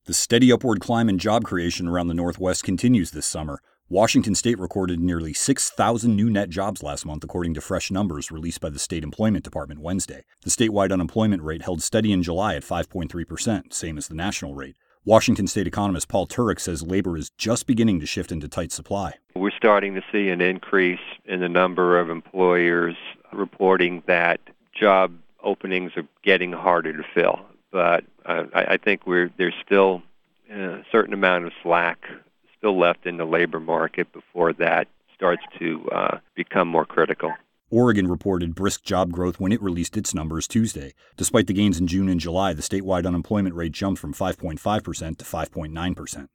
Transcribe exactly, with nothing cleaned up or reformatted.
The steady upward climb in job creation around the Northwest continues this summer. Washington State recorded nearly six thousand new net jobs last month, according to fresh numbers released by the State Employment Department Wednesday. The statewide unemployment rate held steady in July at five point three percent, same as the national rate. Washington State economist Paul Turek says labor is just beginning to shift into tight supply. We're starting to see an increase in the number of employers reporting that job openings are getting harder to fill. But uh, I, I think we're there's still a certain amount of slack still left in the labor market before that starts to uh, become more critical. Oregon reported brisk job growth when it released its numbers Tuesday. Despite the gains in June and July, the statewide unemployment rate jumped from five point five percent to five point nine percent.